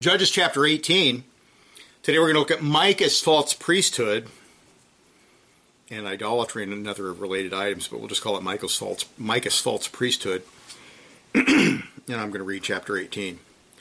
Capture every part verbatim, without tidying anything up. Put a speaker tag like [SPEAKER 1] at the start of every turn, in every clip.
[SPEAKER 1] Judges chapter eighteen. Today we're going to look at Micah's false priesthood and idolatry and other related items, but we'll just call it Micah's false, Micah's false priesthood. And I'm going to read chapter eighteen.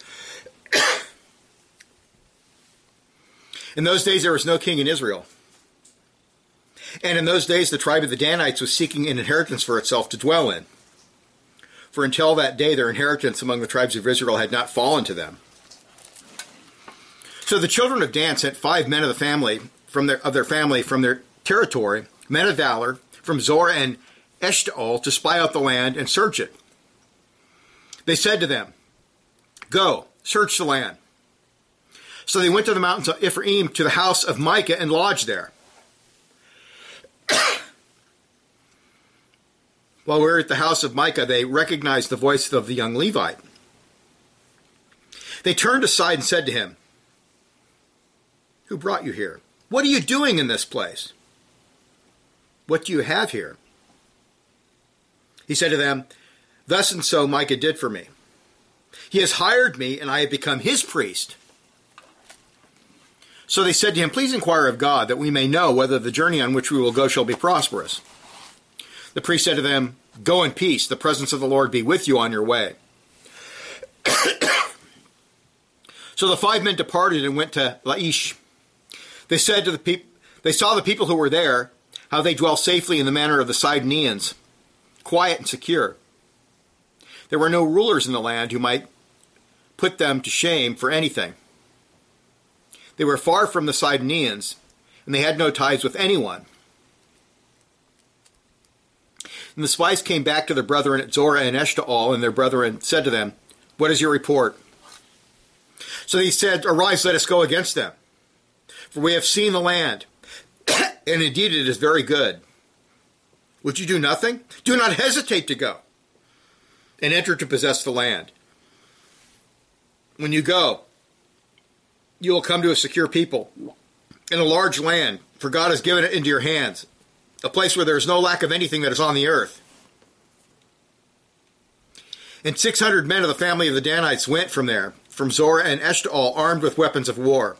[SPEAKER 1] In those days there was no king in Israel. And in those days the tribe of the Danites was seeking an inheritance for itself to dwell in. For until that day their inheritance among the tribes of Israel had not fallen to them. So the children of Dan sent five men of the family from their of their family from their territory, men of valor, from Zorah and Eshtaol, to spy out the land and search it. They said to them, "Go, search the land." So they went to the mountains of Ephraim to the house of Micah and lodged there. While we were at the house of Micah, they recognized the voice of the young Levite. They turned aside and said to him, "Who brought you here? What are you doing in this place? What do you have here?" He said to them, "Thus and so Micah did for me. He has hired me, and I have become his priest." So they said to him, "Please inquire of God, that we may know whether the journey on which we will go shall be prosperous." The priest said to them, "Go in peace. The presence of the Lord be with you on your way." So the five men departed and went to Laish. They said to the people, they saw the people who were there, how they dwell safely in the manner of the Sidonians, quiet and secure. There were no rulers in the land who might put them to shame for anything. They were far from the Sidonians, and they had no ties with anyone. And the spies came back to their brethren at Zorah and Eshtaol, and their brethren said to them, "What is your report?" So they said, "Arise, let us go against them. For we have seen the land, and indeed it is very good. Would you do nothing? Do not hesitate to go and enter to possess the land. When you go, you will come to a secure people and a large land, for God has given it into your hands, a place where there is no lack of anything that is on the earth." And six hundred men of the family of the Danites went from there, from Zorah and Eshtaol, armed with weapons of war.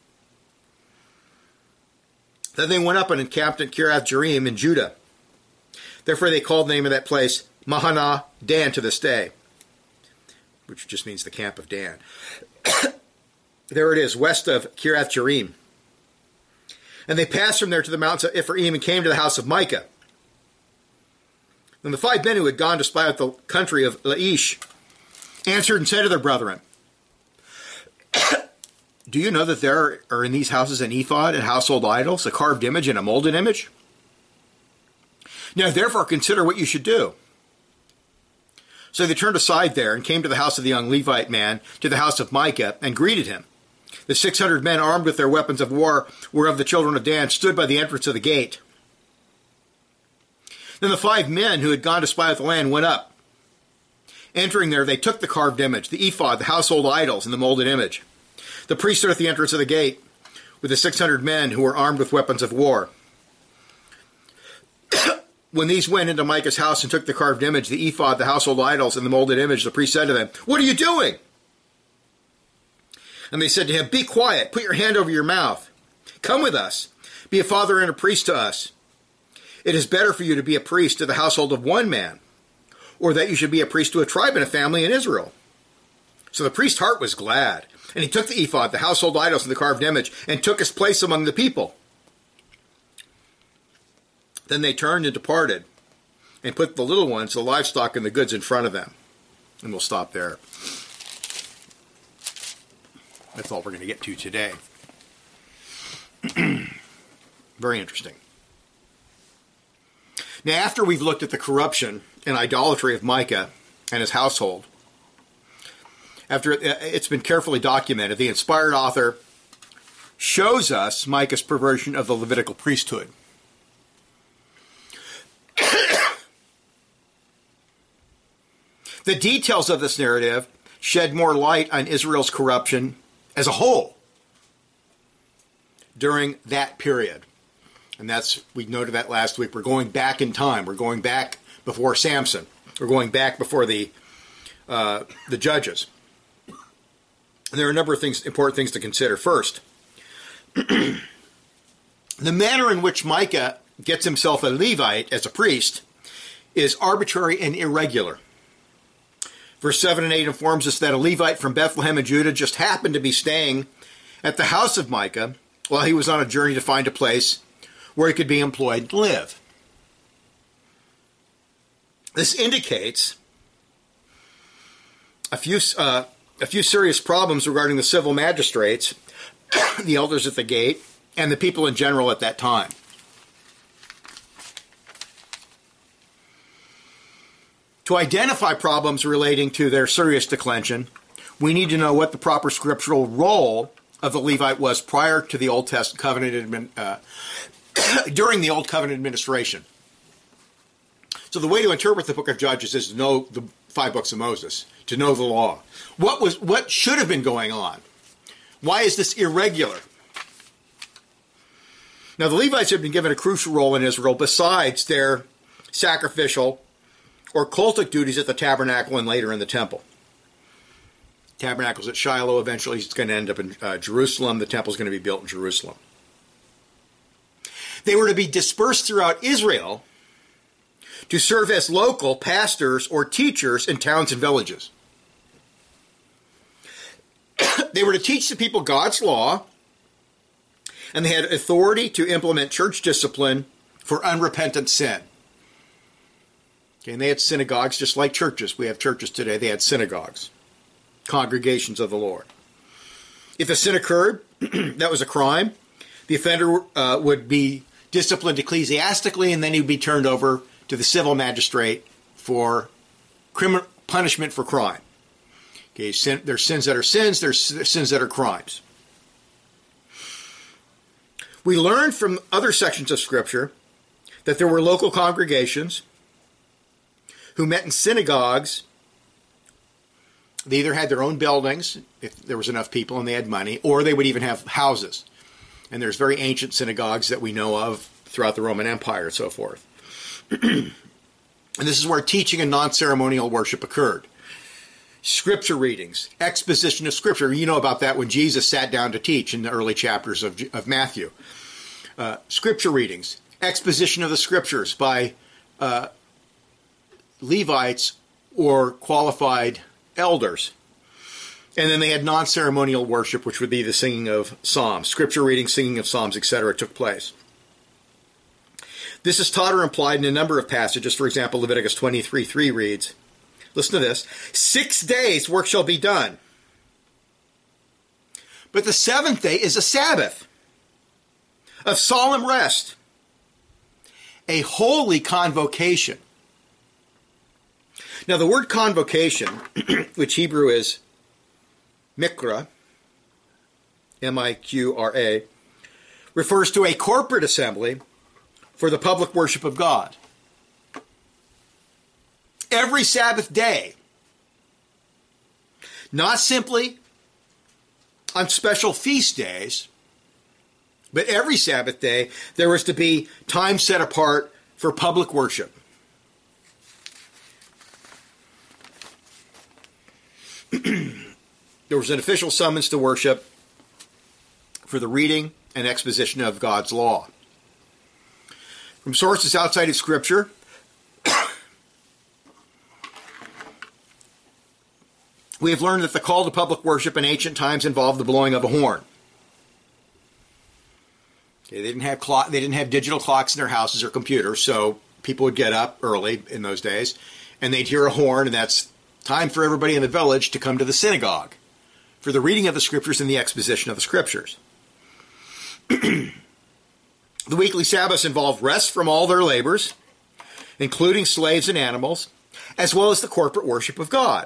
[SPEAKER 1] Then they went up and encamped at Kiriath-Jearim in Judah. Therefore they called the name of that place Mahaneh Dan to this day, which just means the camp of Dan. There it is, west of Kiriath-Jearim. And they passed from there to the mountains of Ephraim and came to the house of Micah. And the five men who had gone to spy out the country of Laish answered and said to their brethren, "Do you know that there are in these houses an ephod and household idols, a carved image and a molded image? Now therefore consider what you should do." So they turned aside there and came to the house of the young Levite man, to the house of Micah, and greeted him. The six hundred men armed with their weapons of war were of the children of Dan, stood by the entrance of the gate. Then the five men who had gone to spy out the land went up. Entering there, they took the carved image, the ephod, the household idols, and the molded image. The priest stood at the entrance of the gate with the six hundred men who were armed with weapons of war. When these went into Micah's house and took the carved image, the ephod, the household idols, and the molded image, the priest said to them, "What are you doing?" And they said to him, "Be quiet, put your hand over your mouth. Come with us, be a father and a priest to us. It is better for you to be a priest to the household of one man, or that you should be a priest to a tribe and a family in Israel." So the priest's heart was glad, and he took the ephod, the household idols, and the carved image, and took his place among the people. Then they turned and departed, and put the little ones, the livestock, and the goods in front of them. And we'll stop there. That's all we're going to get to today. Very interesting. Now, after we've looked at the corruption and idolatry of Micah and his household, after it's been carefully documented, the inspired author shows us Micah's perversion of the Levitical priesthood. The details of this narrative shed more light on Israel's corruption as a whole during that period. And that's, we noted that last week. We're going back in time. We're going back before Samson. We're going back before the uh, the judges. And there are a number of things, important things to consider. First, the manner in which Micah gets himself a Levite as a priest is arbitrary and irregular. Verse seven and eight informs us that a Levite from Bethlehem in Judah just happened to be staying at the house of Micah while he was on a journey to find a place where he could be employed to live. This indicates a few, uh, a few serious problems regarding the civil magistrates, the elders at the gate, and the people in general at that time. To identify problems relating to their serious declension, we need to know what the proper scriptural role of the Levite was prior to the Old Testament covenant, uh, during the Old Covenant administration. So the way to interpret the book of Judges is to know the five books of Moses, to know the law. What was, what should have been going on? Why is this irregular? Now, the Levites had been given a crucial role in Israel besides their sacrificial or cultic duties at the tabernacle and later in the temple. Tabernacle's at Shiloh. Eventually, it's going to end up in uh, Jerusalem. The temple's going to be built in Jerusalem. They were to be dispersed throughout Israel to serve as local pastors or teachers in towns and villages. They were to teach the people God's law, and they had authority to implement church discipline for unrepentant sin. Okay, and they had synagogues just like churches. We have churches today. They had synagogues, congregations of the Lord. If a sin occurred, that was a crime. The offender uh, would be disciplined ecclesiastically, and then he would be turned over to the civil magistrate for criminal punishment for crime. Okay, sin, there's sins that are sins, there's sins that are crimes. We learned from other sections of Scripture that there were local congregations who met in synagogues. They either had their own buildings, if there was enough people and they had money, or they would even have houses. And there's very ancient synagogues that we know of throughout the Roman Empire and so forth. And this is where teaching and non-ceremonial worship occurred. Scripture readings, exposition of Scripture. You know about that when Jesus sat down to teach in the early chapters of, of Matthew. Uh, scripture readings, exposition of the Scriptures by uh, Levites or qualified elders. And then they had non-ceremonial worship, which would be the singing of psalms. Scripture reading, singing of psalms, et cetera took place. This is taught or implied in a number of passages. For example, Leviticus twenty-three three reads, listen to this, six days work shall be done. But the seventh day is a Sabbath of solemn rest, a holy convocation. Now, the word convocation, which Hebrew is mikra, M I Q R A, refers to a corporate assembly for the public worship of God. Every Sabbath day, not simply on special feast days, but every Sabbath day, there was to be time set apart for public worship. There was an official summons to worship for the reading and exposition of God's law. From sources outside of Scripture, we have learned that the call to public worship in ancient times involved the blowing of a horn. Okay, they didn't have clock, they didn't have digital clocks in their houses or computers, so people would get up early in those days, and they'd hear a horn, and that's time for everybody in the village to come to the synagogue for the reading of the Scriptures and the exposition of the Scriptures. The weekly Sabbaths involved rest from all their labors, including slaves and animals, as well as the corporate worship of God.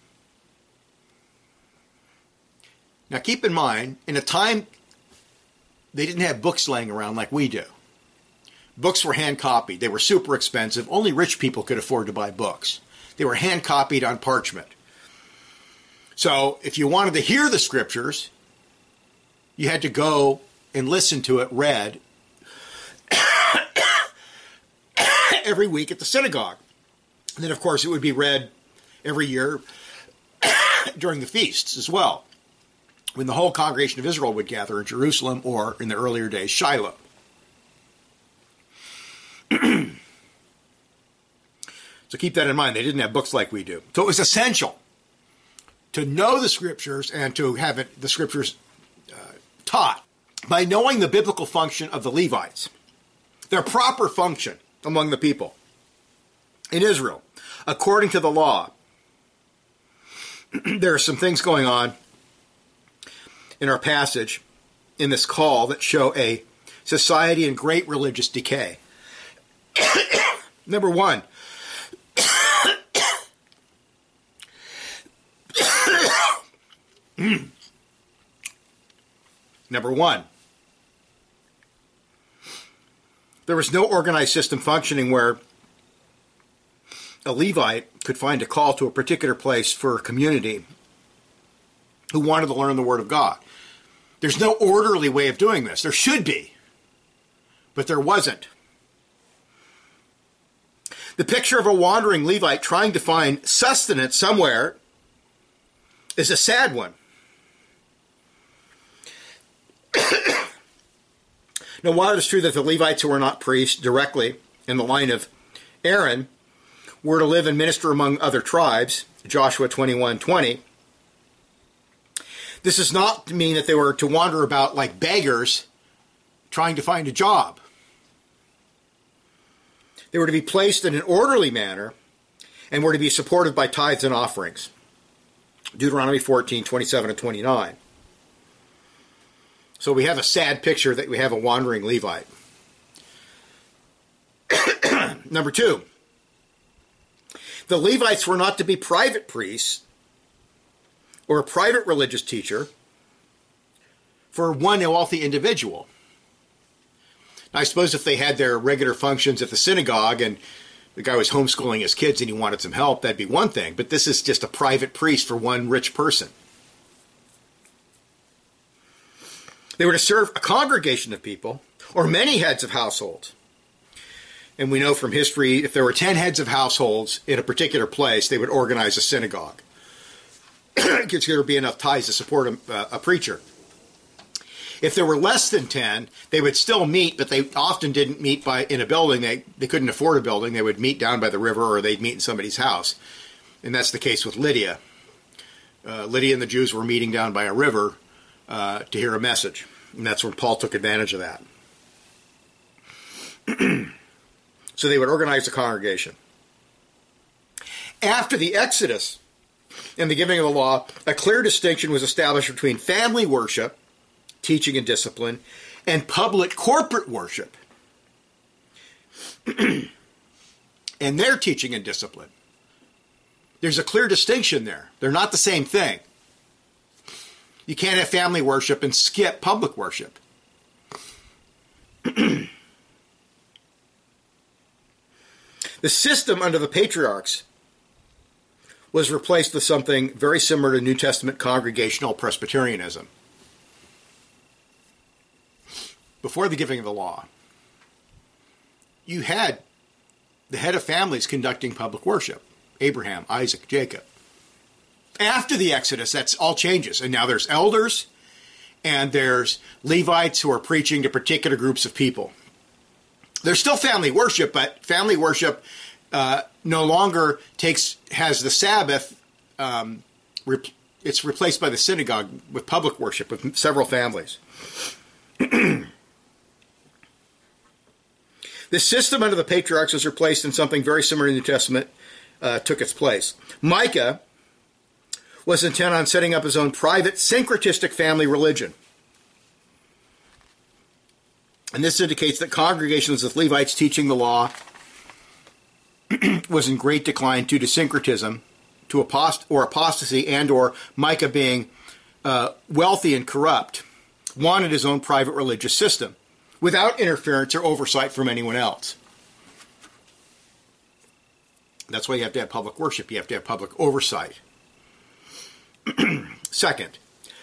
[SPEAKER 1] Now keep in mind, in a time they didn't have books laying around like we do. Books were hand copied. They were super expensive. Only rich people could afford to buy books. They were hand copied on parchment. So if you wanted to hear the Scriptures, you had to go and listen to it read every week at the synagogue. And then, of course, it would be read every year during the feasts as well. when the whole congregation of Israel would gather in Jerusalem, or in the earlier days, Shiloh. So keep that in mind. They didn't have books like we do. So it was essential to know the Scriptures and to have it, the Scriptures uh, taught by knowing the biblical function of the Levites, their proper function among the people in Israel, according to the law. There are some things going on in our passage in this call that show a society in great religious decay. Number one, Number one, there was no organized system functioning where a Levite could find a call to a particular place for a community who wanted to learn the Word of God. There's no orderly way of doing this. There should be, but there wasn't. The picture of a wandering Levite trying to find sustenance somewhere is a sad one. Now, while it is true that the Levites who were not priests directly in the line of Aaron were to live and minister among other tribes, Joshua twenty-one twenty, this does not mean that they were to wander about like beggars trying to find a job. They were to be placed in an orderly manner and were to be supported by tithes and offerings. Deuteronomy fourteen twenty-seven and twenty-nine. So we have a sad picture that we have a wandering Levite. Number two, the Levites were not to be private priests or a private religious teacher for one wealthy individual. Now, I suppose if they had their regular functions at the synagogue and the guy was homeschooling his kids and he wanted some help, that'd be one thing. But this is just a private priest for one rich person. They were to serve a congregation of people or many heads of households. And we know from history, if there were ten heads of households in a particular place, they would organize a synagogue. Because there would be enough tithes to support a, uh, a preacher. If there were less than ten, they would still meet, but they often didn't meet by in a building. They, they couldn't afford a building. They would meet down by the river, or they'd meet in somebody's house. And that's the case with Lydia. Uh, Lydia and the Jews were meeting down by a river uh, to hear a message. And that's when Paul took advantage of that. So they would organize a congregation. After the Exodus and the giving of the law, a clear distinction was established between family worship, teaching and discipline, and public corporate worship and their teaching and discipline. There's a clear distinction there. They're not the same thing. You can't have family worship and skip public worship. The system under the patriarchs was replaced with something very similar to New Testament congregational Presbyterianism. Before the giving of the law, you had the head of families conducting public worship. Abraham, Isaac, Jacob. After the Exodus, that's all changes. And now there's elders and there's Levites who are preaching to particular groups of people. There's still family worship, but family worship uh, no longer takes has the Sabbath. Um, rep- it's replaced by the synagogue with public worship with several families. The system under the patriarchs was replaced and something very similar in the New Testament uh, took its place. Micah was intent on setting up his own private syncretistic family religion. And this indicates that congregations with Levites teaching the law was in great decline due to syncretism, to apost- or apostasy, and or Micah being uh, wealthy and corrupt, wanted his own private religious system without interference or oversight from anyone else. That's why you have to have public worship. You have to have public oversight. Second,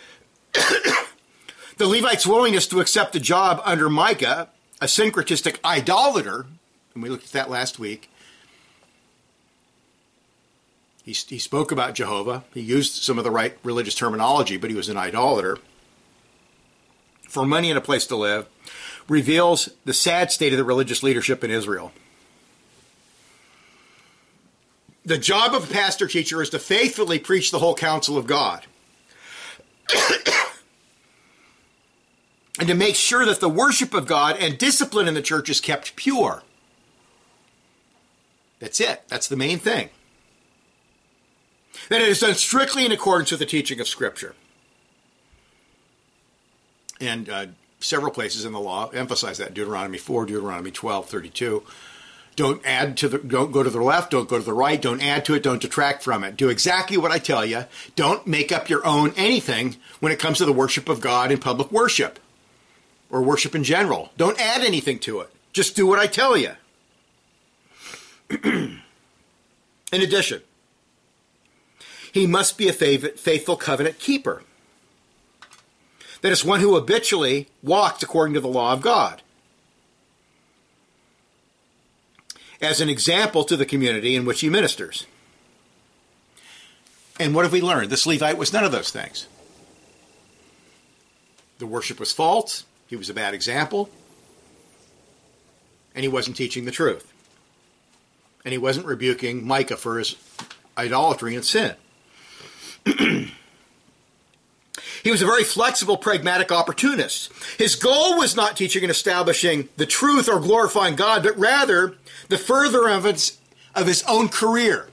[SPEAKER 1] the Levites' willingness to accept a job under Micah, a syncretistic idolater, and we looked at that last week, He, he spoke about Jehovah. He used some of the right religious terminology, but he was an idolater. For money and a place to live, reveals the sad state of the religious leadership in Israel. The job of a pastor teacher is to faithfully preach the whole counsel of God. And to make sure that the worship of God and discipline in the church is kept pure. That's it. That's the main thing. That it is done strictly in accordance with the teaching of Scripture. And uh, several places in the law emphasize that. Deuteronomy four, Deuteronomy twelve, thirty-two. Don't add to the, don't go to the left, don't go to the right, don't add to it, don't detract from it. Do exactly what I tell you. Don't make up your own anything when it comes to the worship of God in public worship. Or worship in general. Don't add anything to it. Just do what I tell you. In addition, he must be a faithful covenant keeper. That is, one who habitually walks according to the law of God. As an example to the community in which he ministers. And what have we learned? This Levite was none of those things. The worship was false. He was a bad example. And he wasn't teaching the truth. And he wasn't rebuking Micah for his idolatry and sin. He was a very flexible, pragmatic opportunist. His goal was not teaching and establishing the truth or glorifying God, but rather the furtherance of his own career.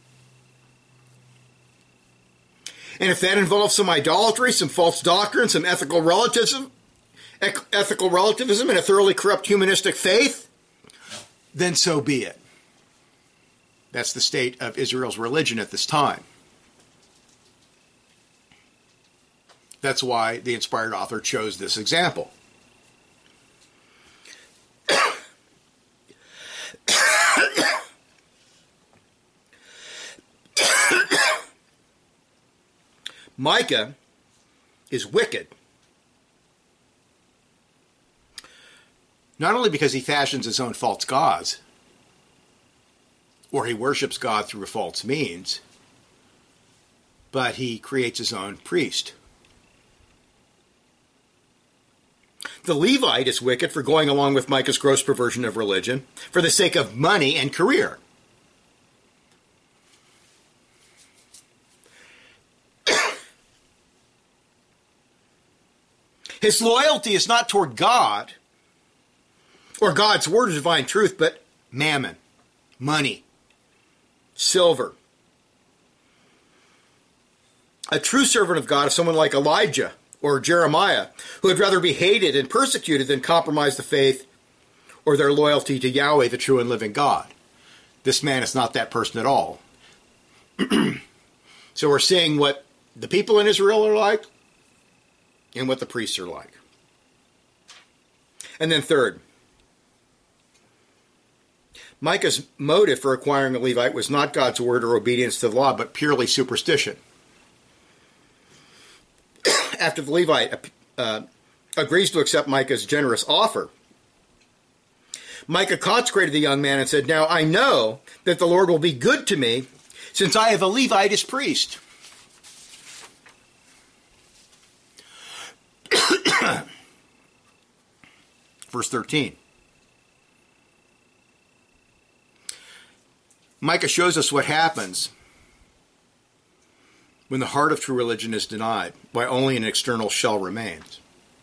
[SPEAKER 1] And if that involves some idolatry, some false doctrine, some ethical relativism, ethical relativism, and a thoroughly corrupt humanistic faith, then so be it. That's the state of Israel's religion at this time. That's why the inspired author chose this example. Micah is wicked. Not only because he fashions his own false gods, or he worships God through false means, but he creates his own priest. The Levite is wicked for going along with Micah's gross perversion of religion for the sake of money and career. His loyalty is not toward God or God's word of divine truth, but mammon, money, silver. A true servant of God is someone like Elijah or Jeremiah, who would rather be hated and persecuted than compromise the faith or their loyalty to Yahweh, the true and living God. This man is not that person at all. So we're seeing what the people in Israel are like and what the priests are like. And then third, Micah's motive for acquiring a Levite was not God's word or obedience to the law, but purely superstition. After the Levite uh, agrees to accept Micah's generous offer, Micah consecrated the young man and said, "Now I know that the Lord will be good to me, since I have a Levite as priest." Verse thirteen. Micah shows us what happens when the heart of true religion is denied, why only an external shell remains.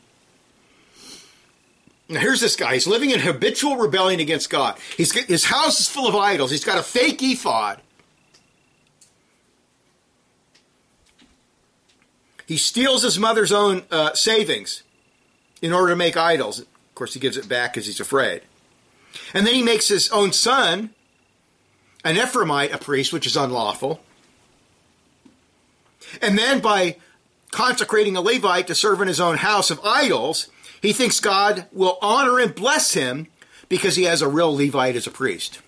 [SPEAKER 1] Now here's this guy. He's living in habitual rebellion against God. He's, his house is full of idols. He's got a fake ephod. He steals his mother's own uh, savings in order to make idols. Of course, he gives it back because he's afraid. And then he makes his own son, an Ephraimite, a priest, which is unlawful. And then by consecrating a Levite to serve in his own house of idols, he thinks God will honor and bless him because he has a real Levite as a priest.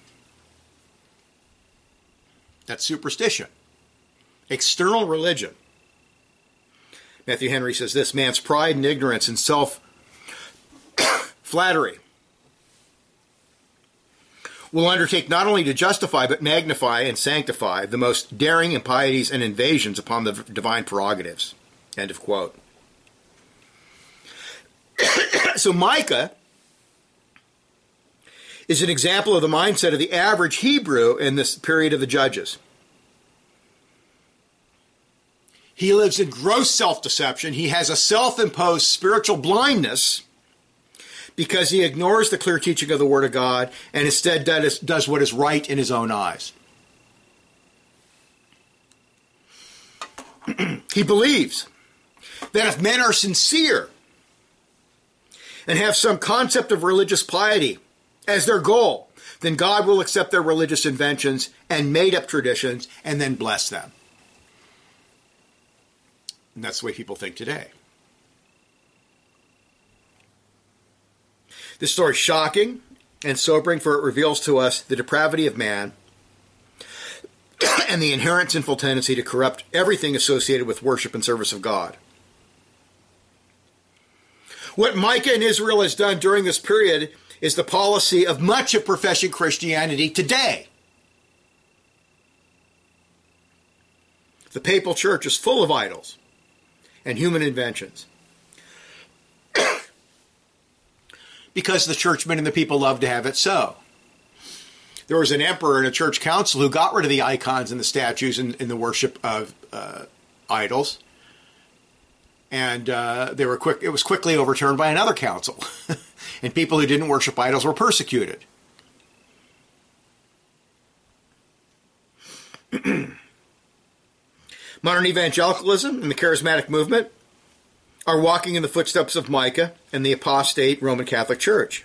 [SPEAKER 1] That's superstition. External religion. Matthew Henry says this: man's pride and ignorance and self-flattery will undertake not only to justify but magnify and sanctify the most daring impieties and invasions upon the divine prerogatives. End of quote. So Micah is an example of the mindset of the average Hebrew in this period of the Judges. He lives in gross self-deception. He has a self-imposed spiritual blindness because he ignores the clear teaching of the Word of God and instead does what is right in his own eyes. He believes that if men are sincere and have some concept of religious piety as their goal, then God will accept their religious inventions and made-up traditions and then bless them. And that's the way people think today. This story is shocking and sobering, for it reveals to us the depravity of man and the inherent sinful tendency to corrupt everything associated with worship and service of God. What Micah and Israel has done during this period is the policy of much of professing Christianity today. The papal church is full of idols and human inventions. Because the churchmen and the people love to have it so. There was an emperor and a church council who got rid of the icons and the statues in, in the worship of uh, idols. And uh, they were quick. It was quickly overturned by another council. And people who didn't worship idols were persecuted. Modern evangelicalism and the charismatic movement are walking in the footsteps of Micah and the apostate Roman Catholic Church.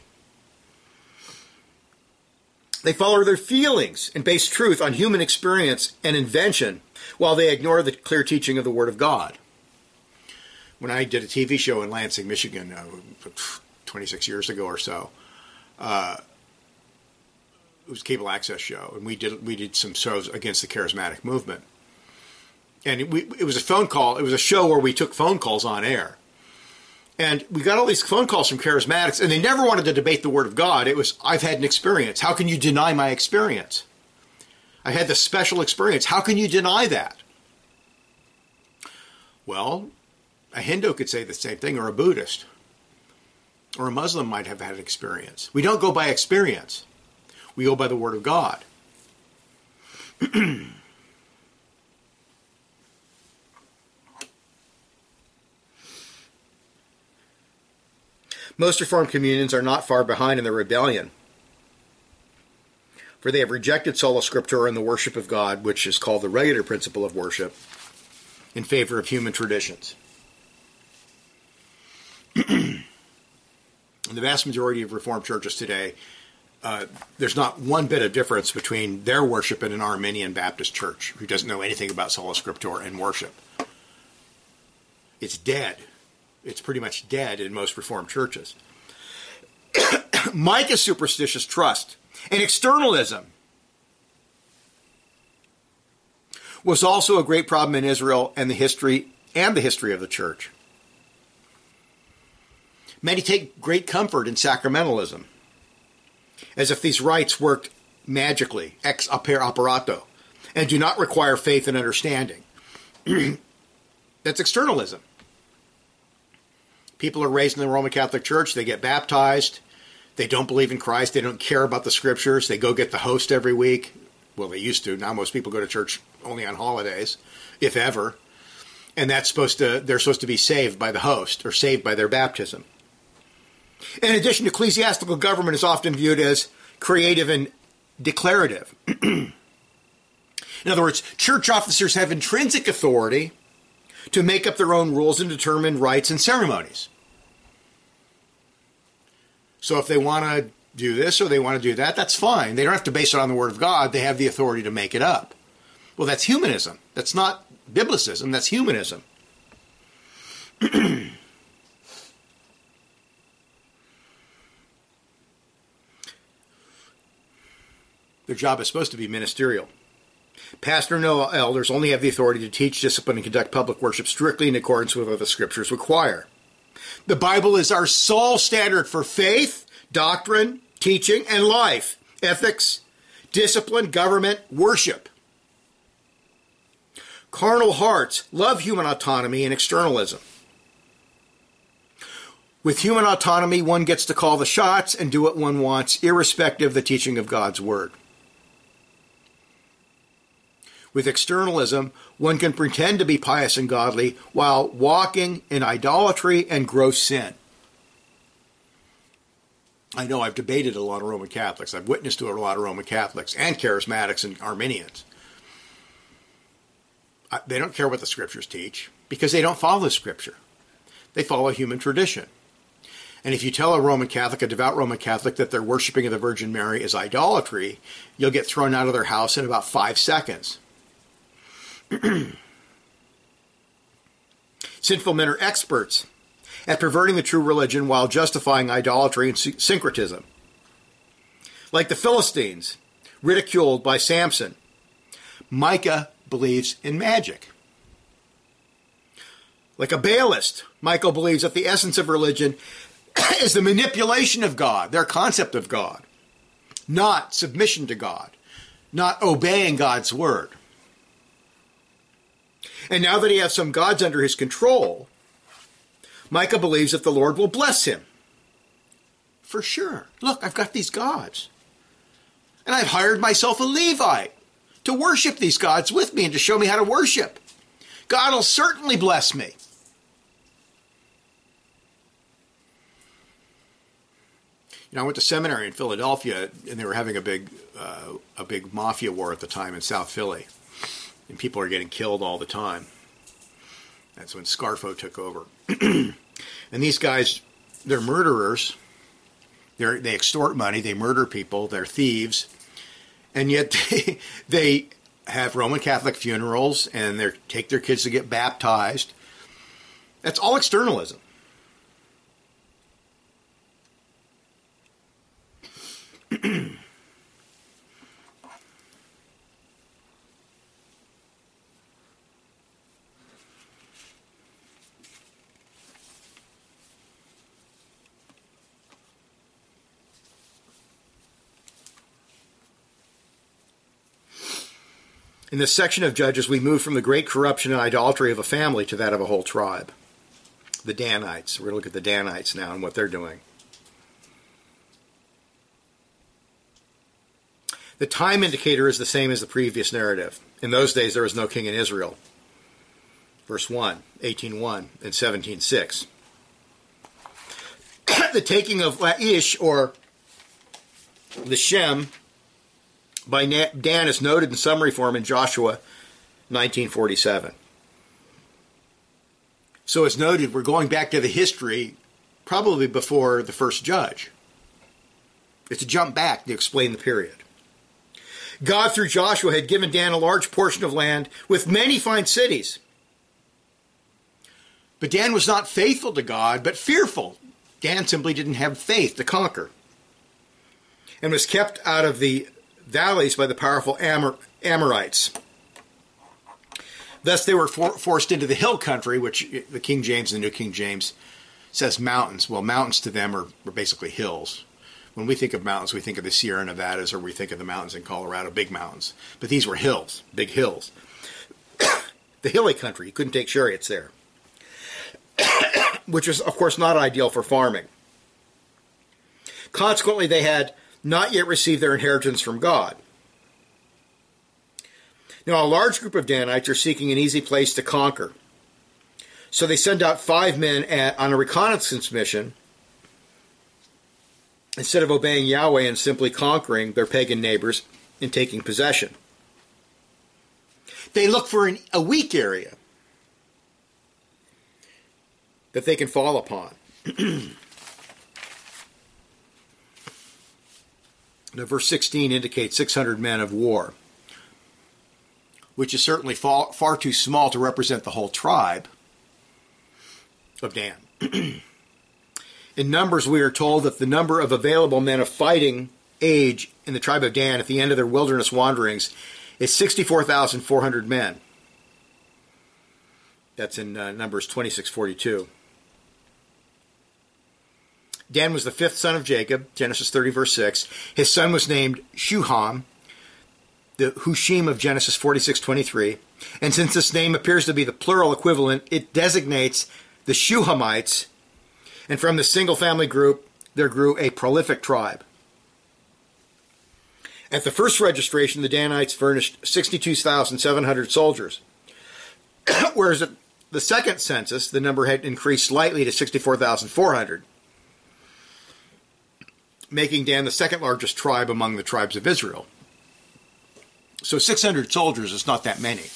[SPEAKER 1] They follow their feelings and base truth on human experience and invention while they ignore the clear teaching of the Word of God. When I did a T V show in Lansing, Michigan, uh, twenty-six years ago or so, uh, it was a cable access show, and we did we did some shows against the charismatic movement. And it, we, it was a phone call. It was a show where we took phone calls on air. And we got all these phone calls from charismatics, and they never wanted to debate the Word of God. It was, I've had an experience. How can you deny my experience? I had this special experience. How can you deny that? Well, a Hindu could say the same thing, or a Buddhist. Or a Muslim might have had an experience. We don't go by experience. We go by the Word of God. Most Reformed communions are not far behind in their rebellion, for they have rejected sola scriptura and the worship of God, which is called the regular principle of worship, in favor of human traditions. In the vast majority of Reformed churches today, uh, there's not one bit of difference between their worship and an Arminian Baptist church who doesn't know anything about sola scriptura and worship. It's dead. It's pretty much dead in most Reformed churches. Micah's superstitious trust and externalism was also a great problem in Israel and the history and the history of the church. Many take great comfort in sacramentalism, as if these rites worked magically, ex operato, and do not require faith and understanding. That's externalism. People are raised in the Roman Catholic Church, they get baptized, they don't believe in Christ, they don't care about the scriptures, they go get the host every week. Well, they used to. Now most people go to church only on holidays, if ever. And that's supposed to, they're supposed to be saved by the host, or saved by their baptism. In addition, ecclesiastical government is often viewed as creative and declarative. In other words, church officers have intrinsic authority to make up their own rules and determine rites and ceremonies. So if they want to do this or they want to do that, that's fine. They don't have to base it on the Word of God. They have the authority to make it up. Well, that's humanism. That's not biblicism. That's humanism. Their job is supposed to be ministerial. Pastor and elders only have the authority to teach, discipline, and conduct public worship strictly in accordance with what the Scriptures require. The Bible is our sole standard for faith, doctrine, teaching, and life, ethics, discipline, government, worship. Carnal hearts love human autonomy and externalism. With human autonomy, one gets to call the shots and do what one wants, irrespective of the teaching of God's word. With externalism, one can pretend to be pious and godly while walking in idolatry and gross sin. I know I've debated a lot of Roman Catholics. I've witnessed to a lot of Roman Catholics and Charismatics and Arminians. They don't care what the Scriptures teach because they don't follow Scripture. They follow human tradition. And if you tell a Roman Catholic, a devout Roman Catholic, that their worshiping of the Virgin Mary is idolatry, you'll get thrown out of their house in about five seconds. Sinful men are experts at perverting the true religion while justifying idolatry and syncretism. Like the Philistines, ridiculed by Samson, Micah believes in magic. Like a Baalist, Michael believes that the essence of religion is the manipulation of God, their concept of God, not submission to God, not obeying God's word. And now that he has some gods under his control, Micah believes that the Lord will bless him. For sure. Look, I've got these gods. And I've hired myself a Levite to worship these gods with me and to show me how to worship. God will certainly bless me. You know, I went to seminary in Philadelphia, and they were having a big, uh, a big mafia war at the time in South Philly. And people are getting killed all the time. That's when Scarfo took over. And these guys, they're murderers. They're, they extort money. They murder people. They're thieves. And yet they, they have Roman Catholic funerals and they take their kids to get baptized. That's all externalism. In this section of Judges, we move from the great corruption and idolatry of a family to that of a whole tribe. The Danites. We're going to look at the Danites now and what they're doing. The time indicator is the same as the previous narrative. In those days, there was no king in Israel. Verse one, eighteen one and seventeen six. The taking of Laish, or the Shem, by Dan is noted in summary form in Joshua nineteen forty-seven. So it's noted, we're going back to the history probably before the first judge. It's a jump back to explain the period. God, through Joshua, had given Dan a large portion of land with many fine cities. But Dan was not faithful to God, but fearful. Dan simply didn't have faith to conquer, and was kept out of the valleys by the powerful Amor- Amorites. Thus they were for- forced into the hill country, which the King James and the New King James says mountains. Well, mountains to them are, are basically hills. When we think of mountains, we think of the Sierra Nevadas, or we think of the mountains in Colorado, big mountains. But these were hills, big hills. The hilly country, you couldn't take chariots there. Which is, of course, not ideal for farming. Consequently, they had not yet received their inheritance from God. Now, a large group of Danites are seeking an easy place to conquer. So they send out five men at, on a reconnaissance mission, instead of obeying Yahweh and simply conquering their pagan neighbors and taking possession. They look for an, a weak area that they can fall upon. Now, verse sixteen indicates six hundred men of war, which is certainly far, far too small to represent the whole tribe of Dan. In Numbers, we are told that the number of available men of fighting age in the tribe of Dan at the end of their wilderness wanderings is sixty-four thousand four hundred men. That's in uh, Numbers twenty-six forty-two. Dan was the fifth son of Jacob, Genesis thirty, verse six. His son was named Shuham, the Hushim of Genesis forty-six twenty-three. And since this name appears to be the plural equivalent, it designates the Shuhamites. And from the single family group, there grew a prolific tribe. At the first registration, the Danites furnished sixty-two thousand seven hundred soldiers, whereas at the second census, the number had increased slightly to sixty-four thousand four hundred, making Dan the second largest tribe among the tribes of Israel. So six hundred soldiers is not that many.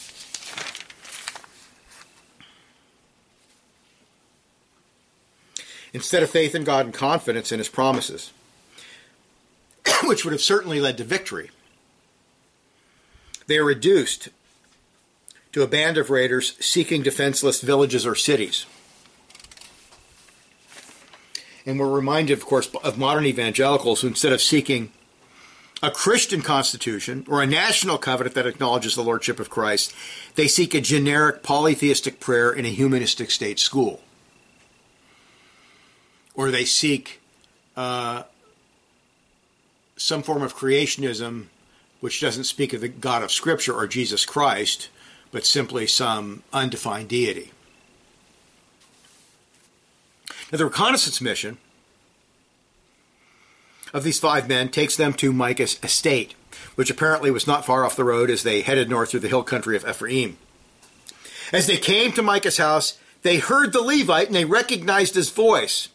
[SPEAKER 1] Instead of faith in God and confidence in his promises, which would have certainly led to victory, they are reduced to a band of raiders seeking defenseless villages or cities. And we're reminded, of course, of modern evangelicals who, instead of seeking a Christian constitution or a national covenant that acknowledges the lordship of Christ, they seek a generic polytheistic prayer in a humanistic state school. Or they seek uh, some form of creationism which doesn't speak of the God of Scripture or Jesus Christ, but simply some undefined deity. Now, the reconnaissance mission of these five men takes them to Micah's estate, which apparently was not far off the road as they headed north through the hill country of Ephraim. As they came to Micah's house, they heard the Levite and they recognized his voice,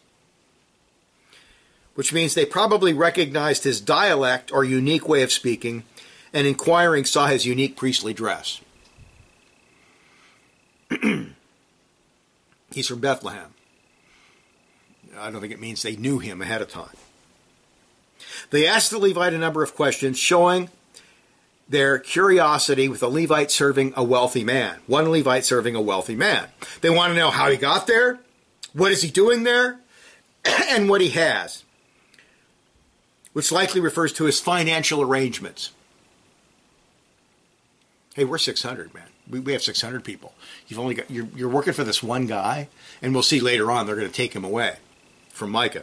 [SPEAKER 1] which means they probably recognized his dialect or unique way of speaking, and inquiring saw his unique priestly dress. He's from Bethlehem. I don't think it means they knew him ahead of time. They asked the Levite a number of questions, showing their curiosity with a Levite serving a wealthy man. One Levite serving a wealthy man. They want to know how he got there, what is he doing there, and what he has, which likely refers to his financial arrangements. Hey, we're six hundred, man. We, we have six hundred people. You've only got you're, you're working for this one guy, and we'll see later on they're going to take him away from Micah.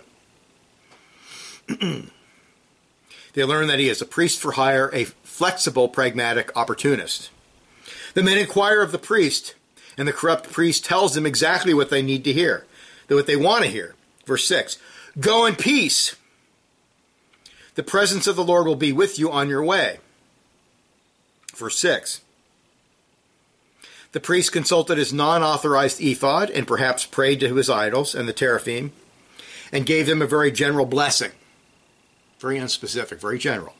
[SPEAKER 1] They learn that he is a priest for hire, a flexible, pragmatic opportunist. The men inquire of the priest, and the corrupt priest tells them exactly what they need to hear, what they want to hear. Verse six, go in peace. The presence of the Lord will be with you on your way. Verse six. The priest consulted his non-authorized ephod and perhaps prayed to his idols and the teraphim and gave them a very general blessing. Very unspecific, very general.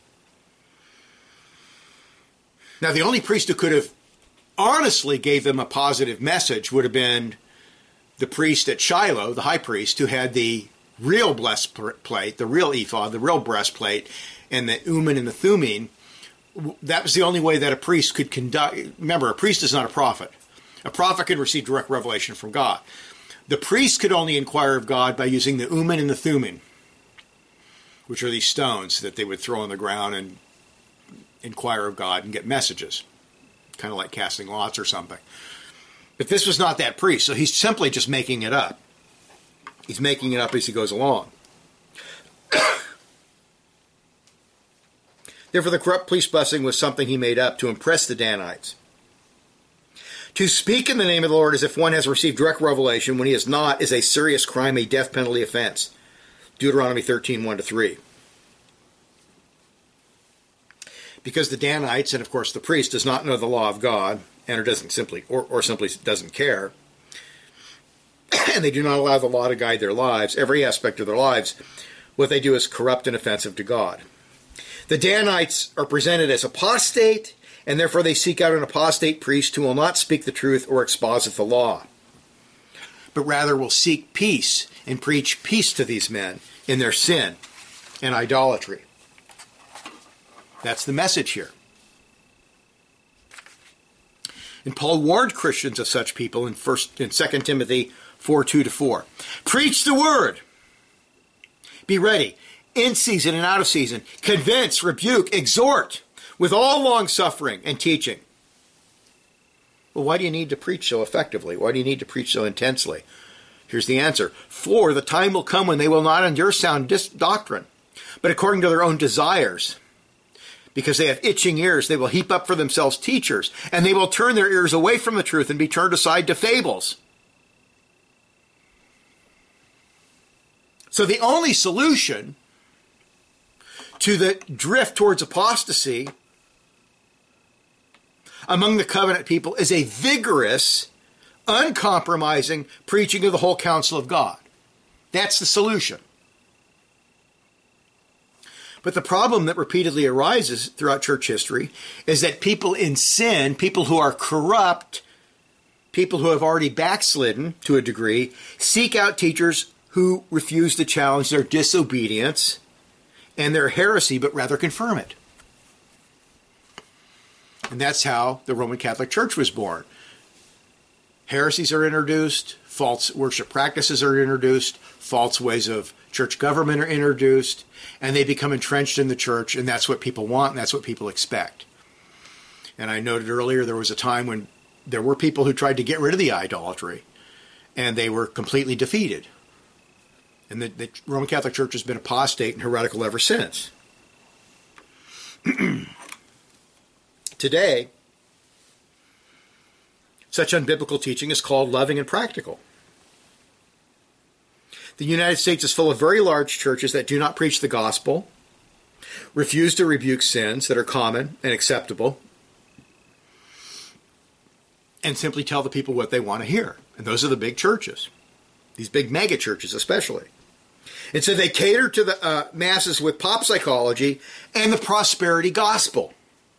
[SPEAKER 1] Now, the only priest who could have honestly gave them a positive message would have been the priest at Shiloh, the high priest, who had the real breastplate, the real ephod, the real breastplate, and the Urim and the Thummim. That was the only way that a priest could conduct. Remember, a priest is not a prophet. A prophet could receive direct revelation from God. The priest could only inquire of God by using the Urim and the Thummim, which are these stones that they would throw on the ground and inquire of God and get messages, kind of like casting lots or something. But this was not that priest, so he's simply just making it up. He's making it up as he goes along. Therefore, the corrupt priest blessing was something he made up to impress the Danites. To speak in the name of the Lord as if one has received direct revelation when he is not is a serious crime, a death penalty offense. Deuteronomy thirteen, one to three. Because the Danites, and of course the priest, does not know the law of God, and or doesn't simply or, or simply doesn't care, and they do not allow the law to guide their lives, every aspect of their lives, what they do is corrupt and offensive to God. The Danites are presented as apostate, and therefore they seek out an apostate priest who will not speak the truth or exposit the law, but rather will seek peace and preach peace to these men in their sin and idolatry. That's the message here. And Paul warned Christians of such people in first in Second Timothy four, two to four. Preach the word. Be ready, in season and out of season. Convince, rebuke, exhort, with all long-suffering and teaching. Well, why do you need to preach so effectively? Why do you need to preach so intensely? Here's the answer. For the time will come when they will not endure sound dis- doctrine, but according to their own desires. Because they have itching ears, they will heap up for themselves teachers, and they will turn their ears away from the truth and be turned aside to fables. So the only solution to the drift towards apostasy among the covenant people is a vigorous, uncompromising preaching of the whole counsel of God. That's the solution. But the problem that repeatedly arises throughout church history is that people in sin, people who are corrupt, people who have already backslidden to a degree, seek out teachers who refuse to challenge their disobedience and their heresy, but rather confirm it. And that's how the Roman Catholic Church was born. Heresies are introduced, false worship practices are introduced, false ways of church government are introduced, and they become entrenched in the church, and that's what people want, and that's what people expect. And I noted earlier there was a time when there were people who tried to get rid of the idolatry, and they were completely defeated. And the, the Roman Catholic Church has been apostate and heretical ever since. Today, such unbiblical teaching is called loving and practical. The United States is full of very large churches that do not preach the gospel, refuse to rebuke sins that are common and acceptable, and simply tell the people what they want to hear. And those are the big churches, these big mega churches especially. And so they cater to the uh, masses with pop psychology and the prosperity gospel.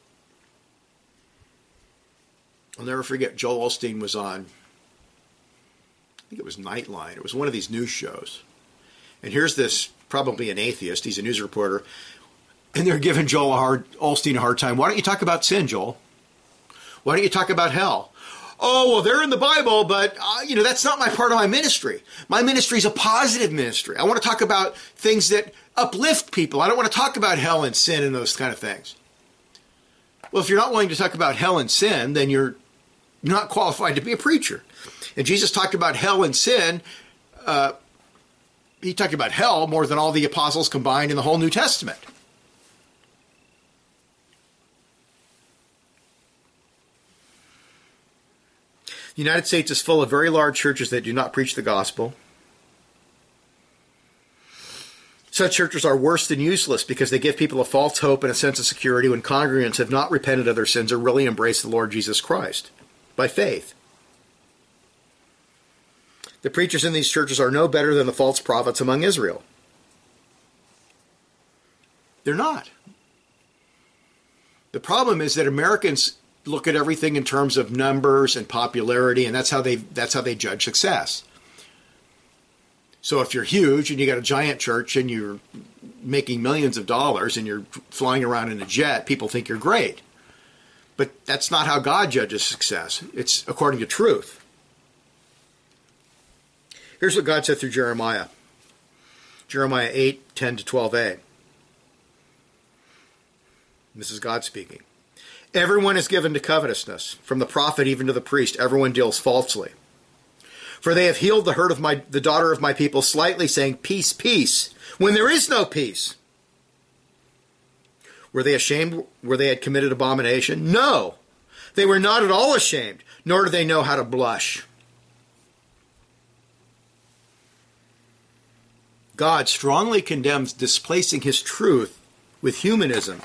[SPEAKER 1] I'll never forget, Joel Osteen was on, I think it was Nightline. It was one of these news shows. And here's this, probably an atheist, he's a news reporter, and they're giving Joel a hard, Osteen a hard time. Why don't you talk about sin, Joel? Why don't you talk about hell? Oh, well, they're in the Bible, but, uh, you know, that's not my part of my ministry. My ministry is a positive ministry. I want to talk about things that uplift people. I don't want to talk about hell and sin and those kind of things. Well, if you're not willing to talk about hell and sin, then you're not qualified to be a preacher. And Jesus talked about hell and sin. Uh, he talked about hell more than all the apostles combined in the whole New Testament. The United States is full of very large churches that do not preach the gospel. Such churches are worse than useless because they give people a false hope and a sense of security when congregants have not repented of their sins or really embraced the Lord Jesus Christ by faith. The preachers in these churches are no better than the false prophets among Israel. They're not. The problem is that Americans look at everything in terms of numbers and popularity, and that's how they that's how they judge success. So if you're huge and you got a giant church and you're making millions of dollars and you're flying around in a jet, people think you're great. But that's not how God judges success. It's according to truth. Here's what God said through Jeremiah. Jeremiah eight, ten to twelve a. This is God speaking. Everyone is given to covetousness, from the prophet even to the priest. Everyone deals falsely. For they have healed the hurt of my, the daughter of my people slightly, saying, peace, peace, when there is no peace. Were they ashamed where they had committed abomination? No, they were not at all ashamed, nor do they know how to blush. God strongly condemns displacing his truth with humanism,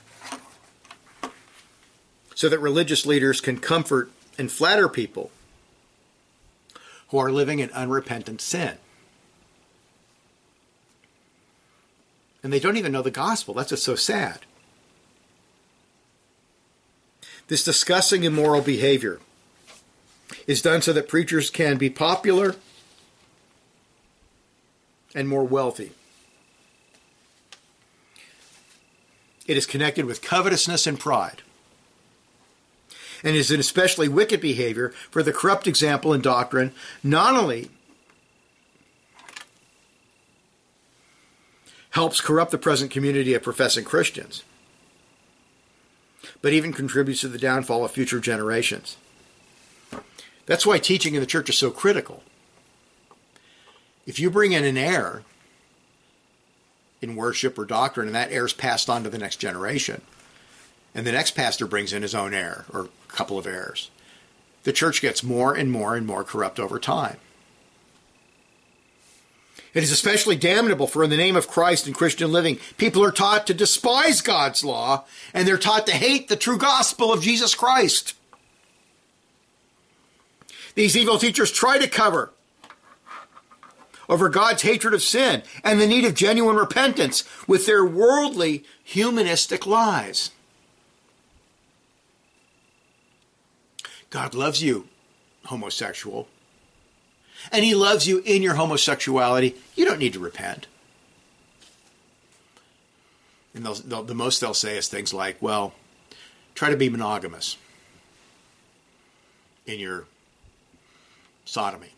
[SPEAKER 1] so that religious leaders can comfort and flatter people who are living in unrepentant sin. And they don't even know the gospel. That's what's so sad. This disgusting immoral behavior is done so that preachers can be popular and more wealthy. It is connected with covetousness and pride, and is an especially wicked behavior, for the corrupt example and doctrine not only helps corrupt the present community of professing Christians, but even contributes to the downfall of future generations. That's why teaching in the church is so critical. If you bring in an error in worship or doctrine, and that error is passed on to the next generation, and the next pastor brings in his own error or a couple of errors, the church gets more and more and more corrupt over time. It is especially damnable for in the name of Christ and Christian living, people are taught to despise God's law, and they're taught to hate the true gospel of Jesus Christ. These evil teachers try to cover over God's hatred of sin and the need of genuine repentance with their worldly, humanistic lies. God loves you, homosexual, and he loves you in your homosexuality. You don't need to repent. And they'll, they'll, the most they'll say is things like, well, try to be monogamous in your sodomy.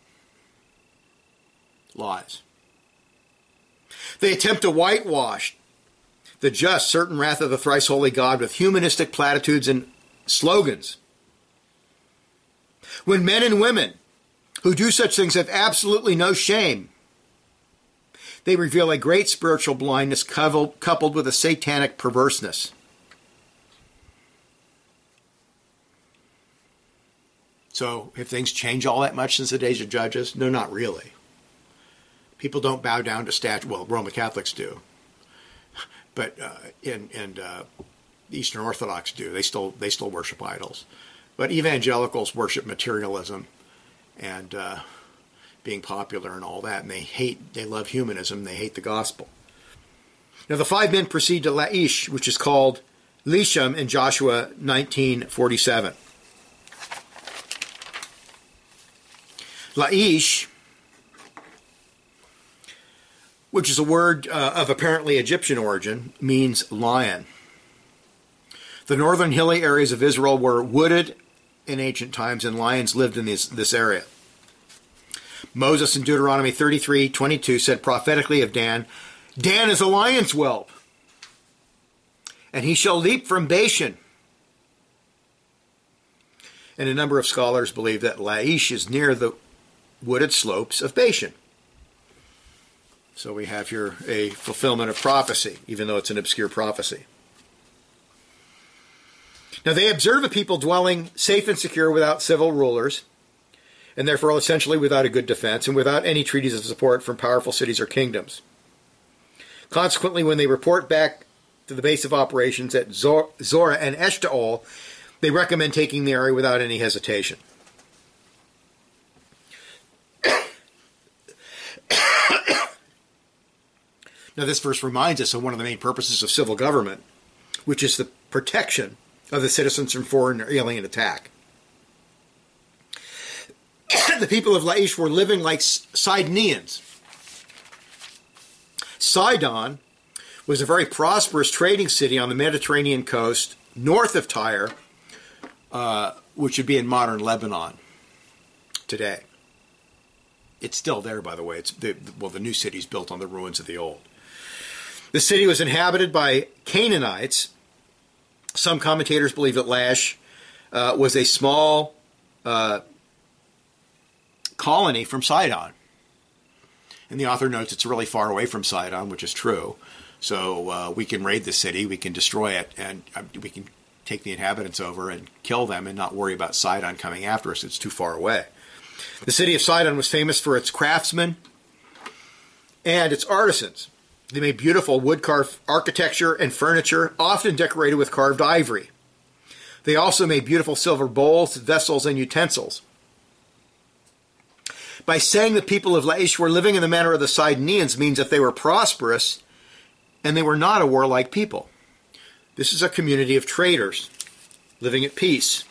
[SPEAKER 1] Lies. They attempt to whitewash the just, certain wrath of the thrice holy God with humanistic platitudes and slogans. When men and women who do such things have absolutely no shame, they reveal a great spiritual blindness coupled with a satanic perverseness. So, have things changed all that much since the days of Judges? No, not really. People don't bow down to statues. Well, Roman Catholics do, but uh, and and uh, Eastern Orthodox do. They still they still worship idols, but evangelicals worship materialism and uh, being popular and all that, and they hate. They love humanism. They hate the gospel. Now the five men proceed to Laish, which is called Leshem in Joshua nineteen forty-seven. Laish, which is a word uh, of apparently Egyptian origin, means lion. The northern hilly areas of Israel were wooded in ancient times, and lions lived in this, this area. Moses in Deuteronomy thirty-three twenty-two said prophetically of Dan, Dan is a lion's whelp, and he shall leap from Bashan. And a number of scholars believe that Laish is near the wooded slopes of Bashan. So we have here a fulfillment of prophecy, even though it's an obscure prophecy. Now they observe a people dwelling safe and secure without civil rulers, and therefore essentially without a good defense, and without any treaties of support from powerful cities or kingdoms. Consequently, when they report back to the base of operations at Zor- Zorah and Eshtaol, they recommend taking the area without any hesitation. Now, this verse reminds us of one of the main purposes of civil government, which is the protection of the citizens from foreign or alien attack. The people of Laish were living like Sidonians. Sidon was a very prosperous trading city on the Mediterranean coast, north of Tyre, uh, which would be in modern Lebanon today. It's still there, by the way. It's the, well, the new city's built on the ruins of the old. The city was inhabited by Canaanites. Some commentators believe that Laish uh, was a small uh, colony from Sidon. And the author notes it's really far away from Sidon, which is true. So uh, we can raid the city, we can destroy it, and uh, we can take the inhabitants over and kill them and not worry about Sidon coming after us. It's too far away. The city of Sidon was famous for its craftsmen and its artisans. They made beautiful wood-carved architecture and furniture, often decorated with carved ivory. They also made beautiful silver bowls, vessels, and utensils. By saying the people of Laish were living in the manner of the Sidonians means that they were prosperous and they were not a warlike people. This is a community of traders living at peace.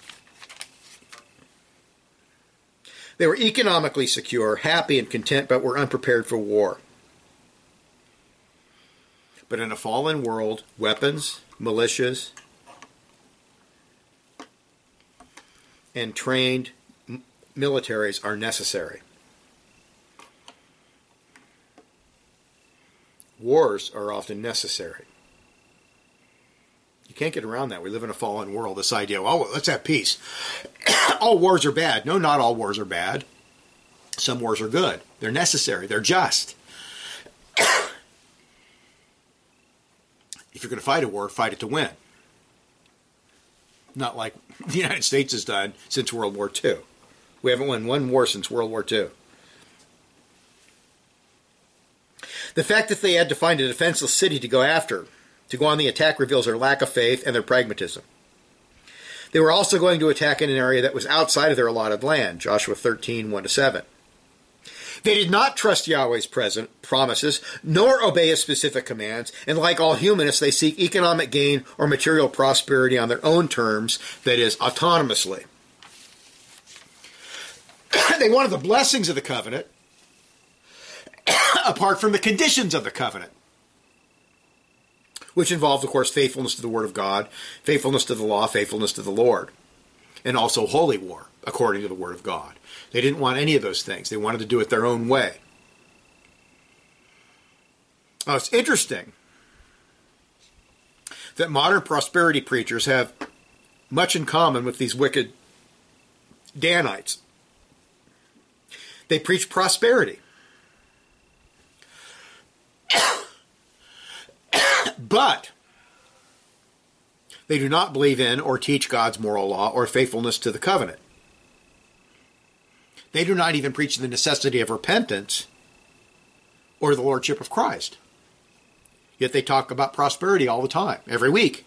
[SPEAKER 1] They were economically secure, happy and content, but were unprepared for war. But in a fallen world, weapons, militias, and trained militaries are necessary. Wars are often necessary. You can't get around that. We live in a fallen world. This idea, oh, let's have peace. All wars are bad. No, not all wars are bad. Some wars are good. They're necessary. They're just. If you're going to fight a war, fight it to win. Not like the United States has done since World War Two. We haven't won one war since World War Two. The fact that they had to find a defenseless city to go after, to go on the attack, reveals their lack of faith and their pragmatism. They were also going to attack in an area that was outside of their allotted land, Joshua thirteen, one to seven. They did not trust Yahweh's present promises, nor obey his specific commands, and like all humanists, they seek economic gain or material prosperity on their own terms, that is, autonomously. They wanted the blessings of the covenant, apart from the conditions of the covenant, which involved, of course, faithfulness to the Word of God, faithfulness to the law, faithfulness to the Lord, and also holy war, according to the Word of God. They didn't want any of those things. They wanted to do it their own way. Now, it's interesting that modern prosperity preachers have much in common with these wicked Danites. They preach prosperity. But they do not believe in or teach God's moral law or faithfulness to the covenant. They do not even preach the necessity of repentance or the lordship of Christ. Yet they talk about prosperity all the time, every week.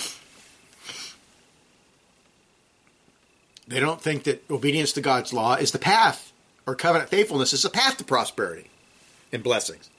[SPEAKER 1] They don't think that obedience to God's law is the path, or covenant faithfulness is the path to prosperity and blessings.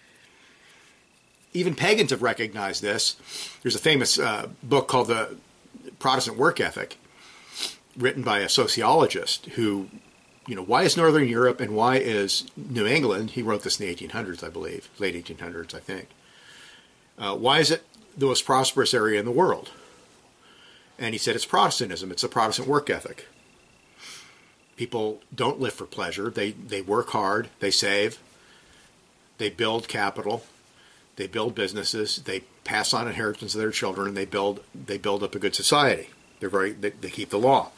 [SPEAKER 1] Even pagans have recognized this. There's a famous uh, book called The Protestant Work Ethic, written by a sociologist who, you know, why is Northern Europe and why is New England, he wrote this in the eighteen hundreds, I believe, late eighteen hundreds, I think. Uh, why is it the most prosperous area in the world? And he said it's Protestantism. It's a Protestant work ethic. People don't live for pleasure. They, they work hard. They save. They build capital. They build businesses. They pass on inheritance to their children, and they build they build up a good society. They're very they, they keep the law.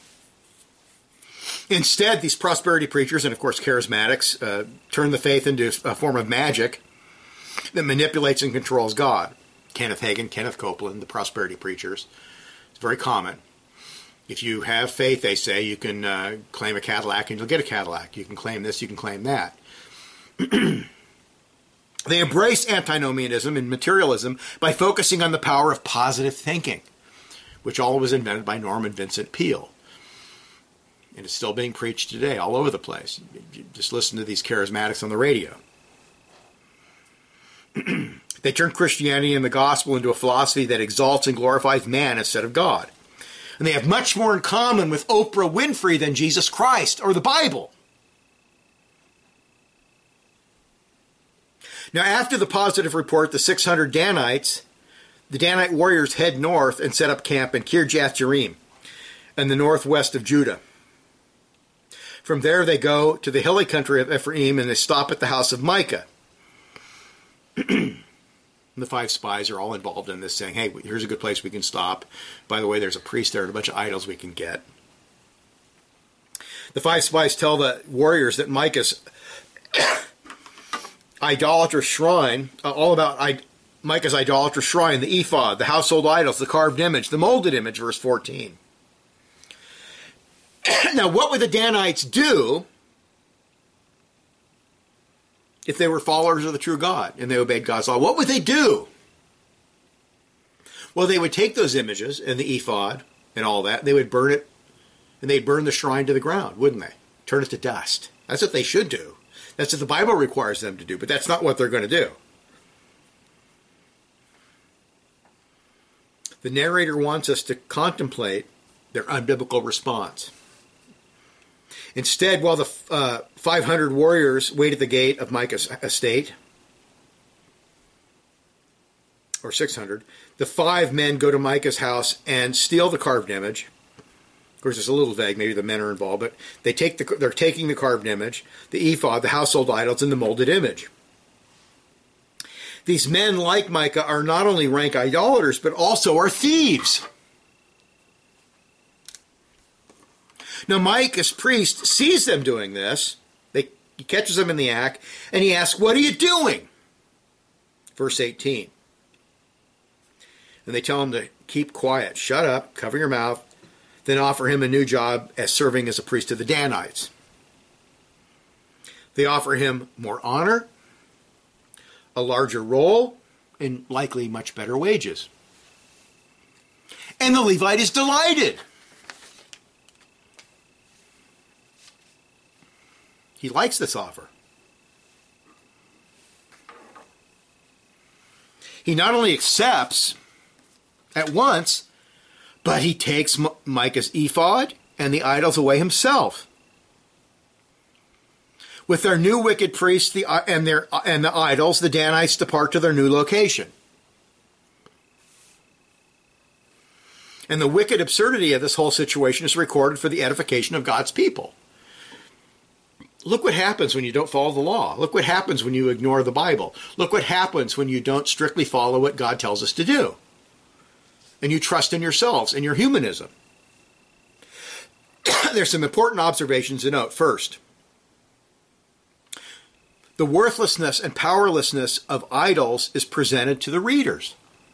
[SPEAKER 1] Instead, these prosperity preachers, and of course charismatics, uh, turn the faith into a form of magic that manipulates and controls God. Kenneth Hagin, Kenneth Copeland, the prosperity preachers. It's very common. If you have faith, they say, you can uh, claim a Cadillac and you'll get a Cadillac. You can claim this, you can claim that. They embrace antinomianism and materialism by focusing on the power of positive thinking, which all was invented by Norman Vincent Peale. And it's still being preached today all over the place. You just listen to these charismatics on the radio. They turn Christianity and the gospel into a philosophy that exalts and glorifies man instead of God. And they have much more in common with Oprah Winfrey than Jesus Christ or the Bible. Now, after the positive report, the six hundred Danites, the Danite warriors head north and set up camp in Kirjath Jearim in the northwest of Judah. From there, they go to the hilly country of Ephraim and they stop at the house of Micah. The five spies are all involved in this, saying, hey, here's a good place we can stop. By the way, there's a priest there and a bunch of idols we can get. The five spies tell the warriors that Micah's idolatrous shrine, uh, all about I, Micah's idolatrous shrine, the ephod, the household idols, the carved image, the molded image, verse fourteen. Now, what would the Danites do if they were followers of the true God and they obeyed God's law? What would they do? Well, they would take those images and the ephod and all that, they would burn it, and they'd burn the shrine to the ground, wouldn't they? Turn it to dust. That's what they should do. That's what the Bible requires them to do, but that's not what they're going to do. The narrator wants us to contemplate their unbiblical response. Instead, while the uh, five hundred warriors wait at the gate of Micah's estate, or six hundred, the five men go to Micah's house and steal the carved image. Of course, it's a little vague. Maybe the men are involved, but they take the, they're taking the carved image, the ephod, the household idols, and the molded image. These men, like Micah, are not only rank idolaters, but also are thieves. Now, Micah's priest sees them doing this, He catches them in the act, and he asks, "What are you doing?" Verse eighteen. And they tell him to keep quiet, shut up, cover your mouth, then offer him a new job as serving as a priest to the Danites. They offer him more honor, a larger role, and likely much better wages. And the Levite is delighted. He likes this offer. He not only accepts at once, but he takes Micah's ephod and the idols away himself. With their new wicked priests the, and, their, and the idols, the Danites depart to their new location. And the wicked absurdity of this whole situation is recorded for the edification of God's people. Look what happens when you don't follow the law. Look what happens when you ignore the Bible. Look what happens when you don't strictly follow what God tells us to do. And you trust in yourselves and your humanism. There's some important observations to note. First, the worthlessness and powerlessness of idols is presented to the readers.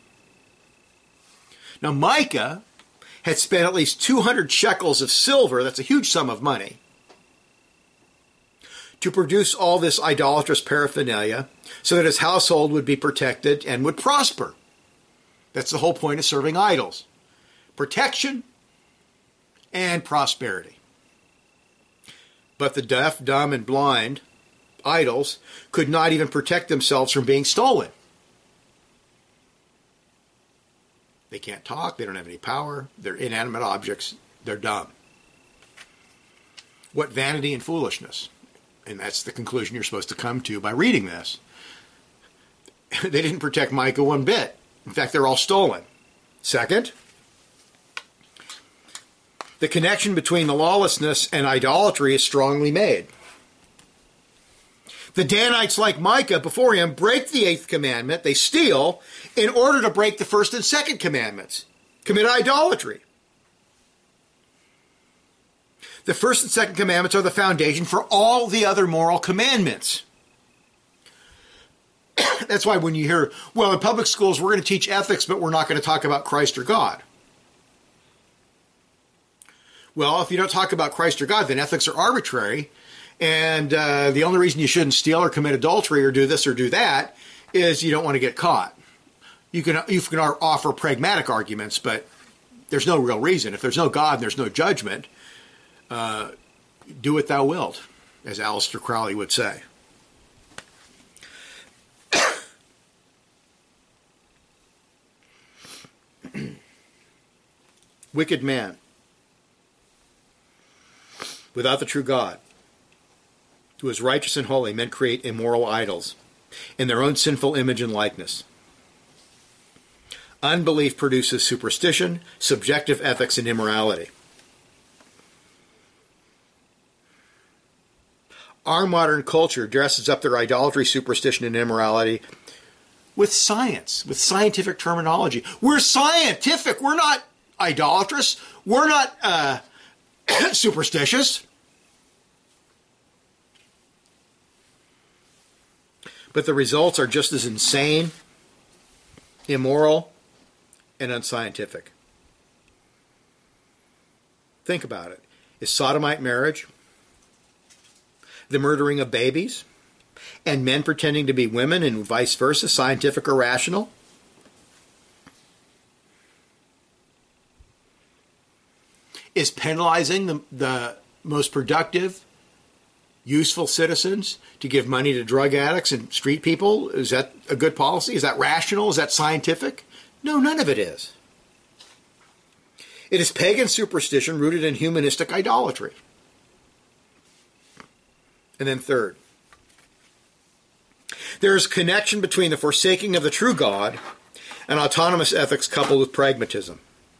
[SPEAKER 1] Now, Micah had spent at least two hundred shekels of silver, that's a huge sum of money, to produce all this idolatrous paraphernalia so that his household would be protected and would prosper. That's the whole point of serving idols. Protection and prosperity. But the deaf, dumb, and blind idols could not even protect themselves from being stolen. They can't talk, they don't have any power, they're inanimate objects, they're dumb. What vanity and foolishness. And that's the conclusion you're supposed to come to by reading this. They didn't protect Micah one bit. In fact, they're all stolen. Second, the connection between the lawlessness and idolatry is strongly made. The Danites, like Micah before him, break the eighth commandment, they steal, in order to break the first and second commandments, commit idolatry. The first and second commandments are the foundation for all the other moral commandments. That's why when you hear, well, in public schools we're going to teach ethics, but we're not going to talk about Christ or God. Well, if you don't talk about Christ or God, then ethics are arbitrary. And uh, the only reason you shouldn't steal or commit adultery or do this or do that is you don't want to get caught. You can, you can offer pragmatic arguments, but there's no real reason. If there's no God and there's no judgment, uh, do what thou wilt, as Aleister Crowley would say. Wicked man, without the true God, who is righteous and holy, men create immoral idols in their own sinful image and likeness. Unbelief produces superstition, subjective ethics, and immorality. Our modern culture dresses up their idolatry, superstition, and immorality with science, with scientific terminology. We're scientific. We're not idolatrous. We're not uh, superstitious. But the results are just as insane, immoral, and unscientific. Think about it. Is sodomite marriage, the murdering of babies, and men pretending to be women and vice versa, scientific or rational? Is penalizing the, the most productive, useful citizens to give money to drug addicts and street people, is that a good policy? Is that rational? Is that scientific? No, none of it is. It is pagan superstition rooted in humanistic idolatry. And then third, there is a connection between the forsaking of the true God and autonomous ethics coupled with pragmatism.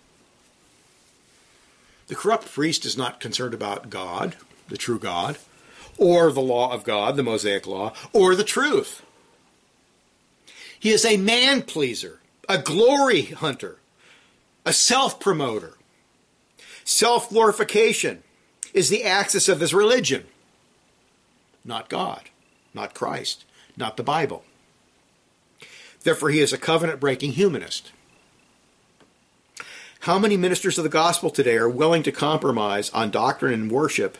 [SPEAKER 1] The corrupt priest is not concerned about God, the true God, or the law of God, the Mosaic law, or the truth. He is a man-pleaser, a glory hunter, a self-promoter. Self-glorification is the axis of his religion. not God, not Christ, not the Bible. Therefore, he is a covenant-breaking humanist. How many ministers of the gospel today are willing to compromise on doctrine and worship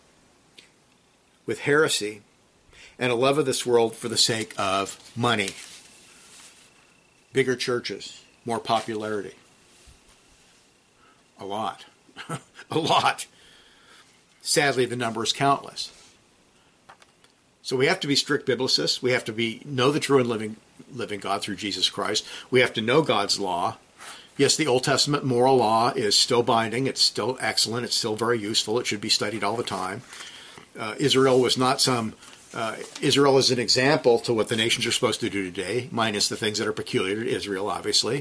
[SPEAKER 1] with heresy and a love of this world for the sake of money? Bigger churches, more popularity. A lot. A lot. Sadly, the number is countless. So we have to be strict biblicists. We have to be know the true and living living God through Jesus Christ. We have to know God's law. Yes, the Old Testament moral law is still binding. It's still excellent. It's still very useful. It should be studied all the time. Uh, Israel was not some... Uh, Israel is an example to what the nations are supposed to do today, minus the things that are peculiar to Israel, obviously.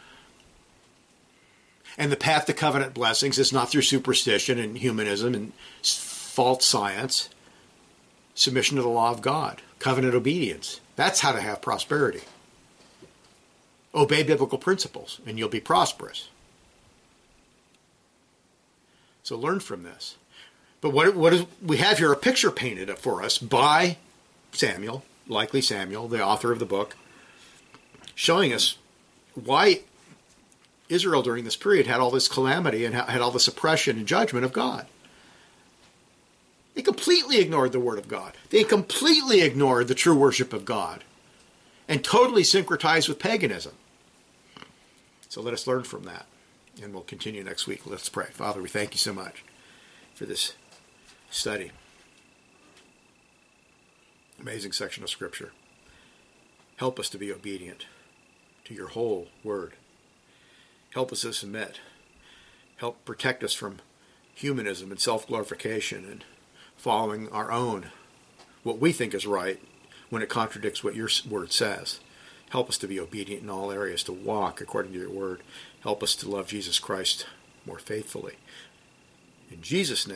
[SPEAKER 1] And the path to covenant blessings is not through superstition and humanism and false science. Submission to the law of God. Covenant obedience. That's how to have prosperity. Obey biblical principles, and you'll be prosperous. So learn from this. But what, what is, we have here a picture painted for us by Samuel, likely Samuel, the author of the book, showing us why Israel during this period had all this calamity and had all this oppression and judgment of God. They completely ignored the Word of God. They completely ignored the true worship of God and totally syncretized with paganism. So let us learn from that. And we'll continue next week. Let's pray. Father, we thank you so much for this study. Amazing section of Scripture. Help us to be obedient to your whole Word. Help us to submit. Help protect us from humanism and self-glorification and following our own, what we think is right, when it contradicts what your Word says. Help us to be obedient in all areas, to walk according to your Word. Help us to love Jesus Christ more faithfully. In Jesus' name.